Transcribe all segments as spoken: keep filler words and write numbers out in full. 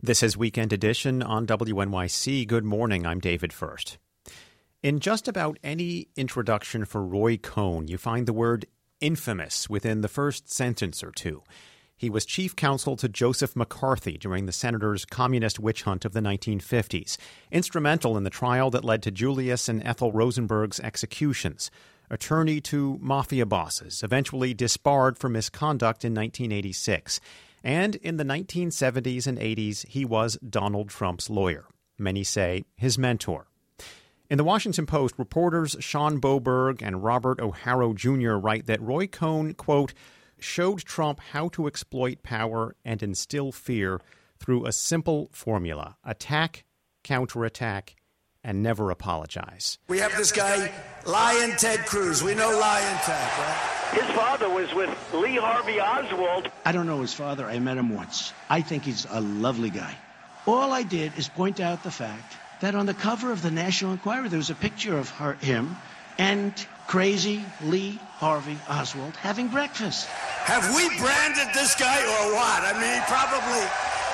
This is Weekend Edition on W N Y C. Good morning, I'm David First. In just about any introduction for Roy Cohn, you find the word infamous within the first sentence or two. He was chief counsel to Joseph McCarthy during the senator's communist witch hunt of the nineteen fifties, instrumental in the trial that led to Julius and Ethel Rosenberg's executions, attorney to mafia bosses, eventually disbarred for misconduct in nineteen eighty-six. And in the nineteen seventies and eighties, he was Donald Trump's lawyer. Many say his mentor. In the Washington Post, reporters Sean Boberg and Robert O'Hara Junior write that Roy Cohn, quote, showed Trump how to exploit power and instill fear through a simple formula: attack, counterattack, and never apologize. We have this guy, Lion Ted Cruz. We know Lion Ted, right? His father was with Lee Harvey Oswald. I don't know his father. I met him once. I think he's a lovely guy. All I did is point out the fact that on the cover of the National Enquirer, there was a picture of her, him and crazy Lee Harvey Oswald having breakfast. Have we branded this guy or what? I mean, probably...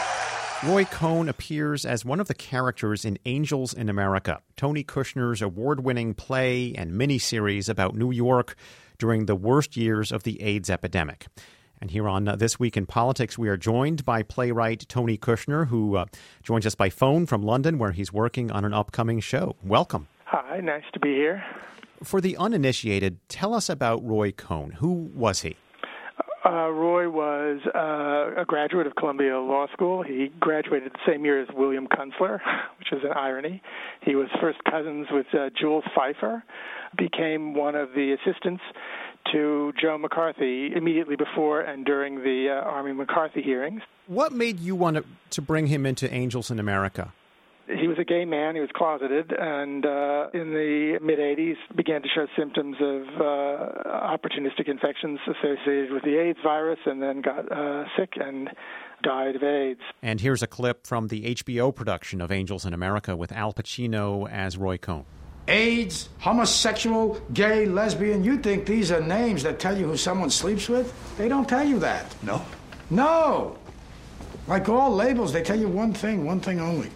Roy Cohn appears as one of the characters in Angels in America, Tony Kushner's award-winning play and miniseries about New York during the worst years of the AIDS epidemic. And here on uh, This Week in Politics, we are joined by playwright Tony Kushner, who uh, joins us by phone from London, where he's working on an upcoming show. Welcome. Hi, nice to be here. For the uninitiated, tell us about Roy Cohn. Who was he? Uh, Roy was uh, a graduate of Columbia Law School. He graduated the same year as William Kunstler, which is an irony. He was first cousins with uh, Jules Feiffer, became one of the assistants to Joe McCarthy immediately before and during the uh, Army McCarthy hearings. What made you want to, to bring him into Angels in America? He was a gay man. He was closeted, and uh, in the mid-eighties began to show symptoms of uh, opportunistic infections associated with the AIDS virus, and then got uh, sick and died of AIDS. And here's a clip from the H B O production of Angels in America with Al Pacino as Roy Cohn. AIDS, homosexual, gay, lesbian, you think these are names that tell you who someone sleeps with? They don't tell you that. No? No! Like all labels, they tell you one thing, one thing only.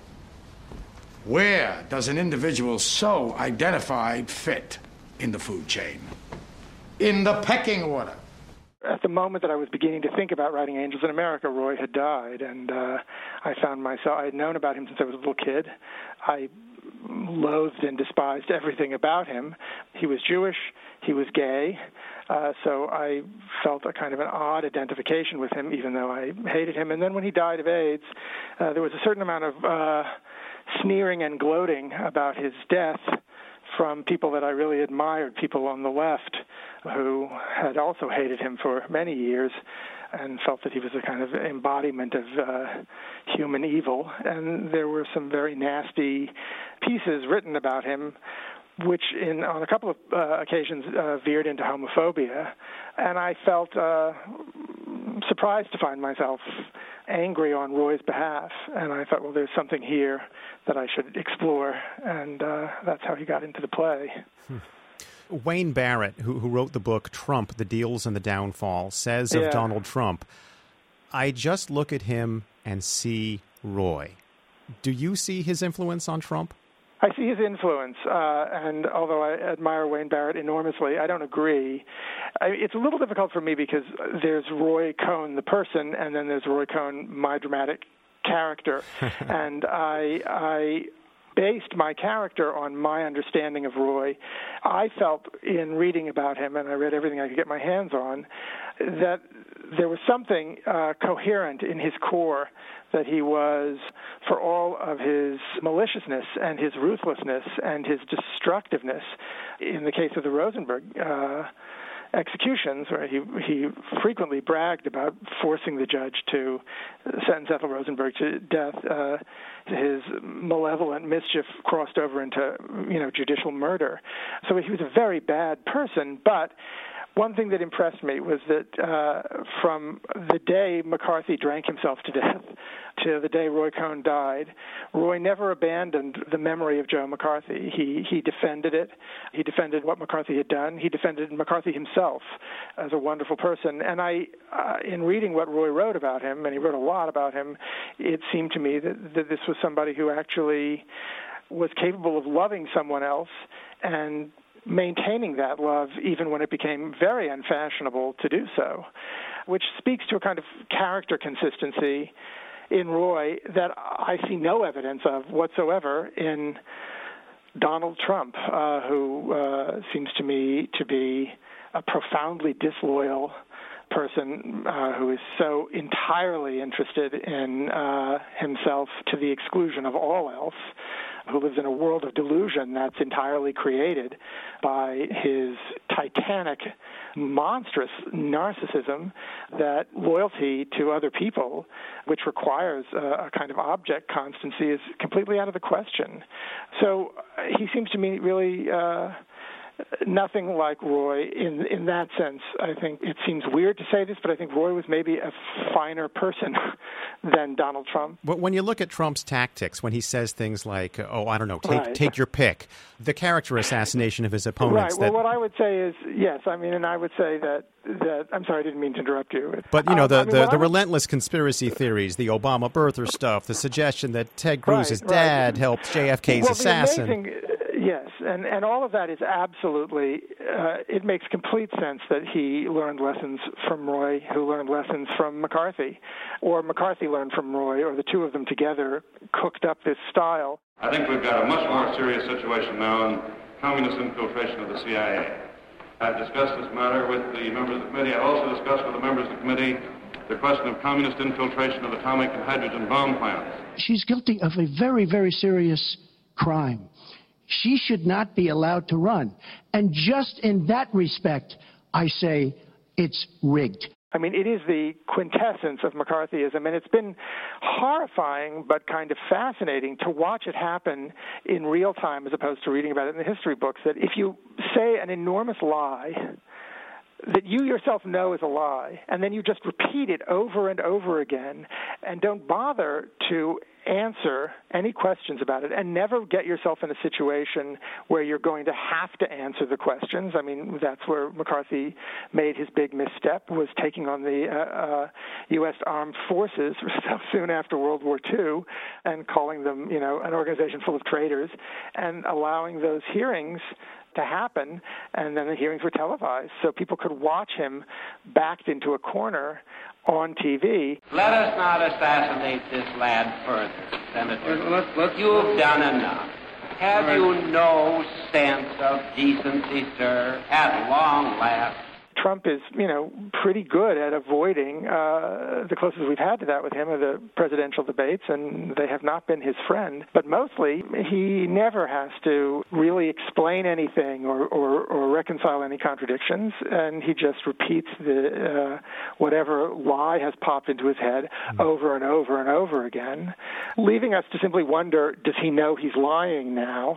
Where does an individual so identified fit in the food chain? In the pecking order. At the moment that I was beginning to think about writing Angels in America, Roy had died, and uh, I found myself, I had known about him since I was a little kid. I loathed and despised everything about him. He was Jewish, he was gay, uh, so I felt a kind of an odd identification with him, even though I hated him. And then when he died of AIDS, uh, there was a certain amount of uh, sneering and gloating about his death from people that I really admired, people on the left who had also hated him for many years and felt that he was a kind of embodiment of uh, human evil. And there were some very nasty pieces written about him, which in on a couple of uh, occasions uh, veered into homophobia. And I felt uh, surprised to find myself angry on Roy's behalf. And I thought, well, there's something here that I should explore. And uh, that's how he got into the play. Hmm. Wayne Barrett, who, who wrote the book Trump, The Deals and the Downfall, says of yeah. Donald Trump, I just look at him and see Roy. Do you see his influence on Trump? I see his influence, uh, and although I admire Wayne Barrett enormously, I don't agree. I, it's a little difficult for me because there's Roy Cohn, the person, and then there's Roy Cohn, my dramatic character. and I, I based my character on my understanding of Roy. I felt in reading about him, and I read everything I could get my hands on, that there was something uh, coherent in his core, that he was, for all of his maliciousness and his ruthlessness and his destructiveness, in the case of the Rosenberg uh, executions, where he he frequently bragged about forcing the judge to sentence Ethel Rosenberg to death. Uh, his malevolent mischief crossed over into, you know, judicial murder. So he was a very bad person, but one thing that impressed me was that uh, from the day McCarthy drank himself to death to the day Roy Cohn died, Roy never abandoned the memory of Joe McCarthy. He he defended it. He defended what McCarthy had done. He defended McCarthy himself as a wonderful person. And I, uh, in reading what Roy wrote about him, and he wrote a lot about him, it seemed to me that, that this was somebody who actually was capable of loving someone else and maintaining that love even when it became very unfashionable to do so, which speaks to a kind of character consistency in Roy that I see no evidence of whatsoever in Donald Trump, uh, who uh, seems to me to be a profoundly disloyal person uh, who is so entirely interested in uh, himself to the exclusion of all else, who lives in a world of delusion that's entirely created by his titanic, monstrous narcissism, that loyalty to other people, which requires a, a kind of object constancy, is completely out of the question. So uh, he seems to me really uh, nothing like Roy in in that sense. I think it seems weird to say this, but I think Roy was maybe a finer person than Donald Trump. But when you look at Trump's tactics, when he says things like, oh, I don't know, take right. take your pick, the character assassination of his opponents. Right. Well, that, what I would say is, yes, I mean, and I would say that, that I'm sorry, I didn't mean to interrupt you. But, you know, the, um, I mean, the, the would, relentless conspiracy theories, the Obama birther stuff, the suggestion that Ted Cruz's right, dad right. helped J F K's well, assassin. The amazing, yes, and, and all of that is absolutely, uh, it makes complete sense that he learned lessons from Roy, who learned lessons from McCarthy, or McCarthy learned from Roy, or the two of them together cooked up this style. I think we've got a much more serious situation now in communist infiltration of the C I A. I've discussed this matter with the members of the committee. I've also discussed with the members of the committee the question of communist infiltration of atomic and hydrogen bomb plants. She's guilty of a very, very serious crime. She should not be allowed to run. And just in that respect, I say it's rigged. I mean, it is the quintessence of McCarthyism, and it's been horrifying but kind of fascinating to watch it happen in real time as opposed to reading about it in the history books, that if you say an enormous lie that you yourself know is a lie, and then you just repeat it over and over again and don't bother to answer any questions about it, and never get yourself in a situation where you're going to have to answer the questions. I mean, that's where McCarthy made his big misstep, was taking on the uh, uh, U S Armed Forces soon after World War Two and calling them, you know, an organization full of traitors, and allowing those hearings to happen, and then the hearings were televised, so people could watch him backed into a corner on T V. Let us not assassinate this lad further, Senator. Let's, let's, You've done enough. Have right. you no sense of decency, sir, at long last? Trump is, you know, pretty good at avoiding, uh, the closest we've had to that with him are the presidential debates, and they have not been his friend. But mostly, he never has to really explain anything or, or, or reconcile any contradictions, and he just repeats the uh, whatever lie has popped into his head over and over and over again, leaving us to simply wonder, does he know he's lying now?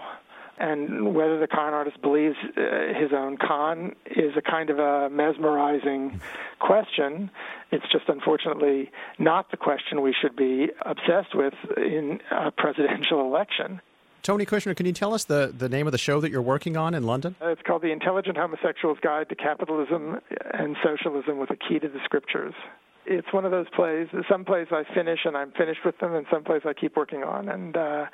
And whether the con artist believes uh, his own con is a kind of a mesmerizing question. It's just unfortunately not the question we should be obsessed with in a presidential election. Tony Kushner, can you tell us the, the name of the show that you're working on in London? Uh, it's called The Intelligent Homosexual's Guide to Capitalism and Socialism with a Key to the Scriptures. It's one of those plays. Some plays I finish and I'm finished with them, and some plays I keep working on. And uh,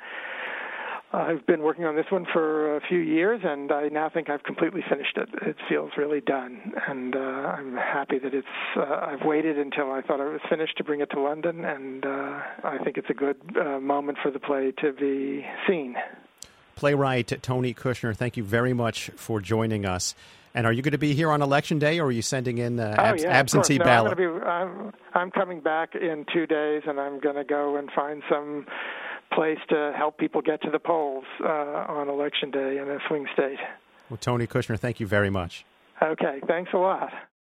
I've been working on this one for a few years, and I now think I've completely finished it. It feels really done, and uh, I'm happy that it's. Uh, I've waited until I thought I was finished to bring it to London, and uh, I think it's a good uh, moment for the play to be seen. Playwright Tony Kushner, thank you very much for joining us. And are you going to be here on Election Day, or are you sending in uh, ab- oh, yeah, absentee no, ballot? I'm, gonna be, I'm, I'm coming back in two days, and I'm going to go and find some place to help people get to the polls uh, on Election Day in a swing state. Well, Tony Kushner, thank you very much. Okay, thanks a lot.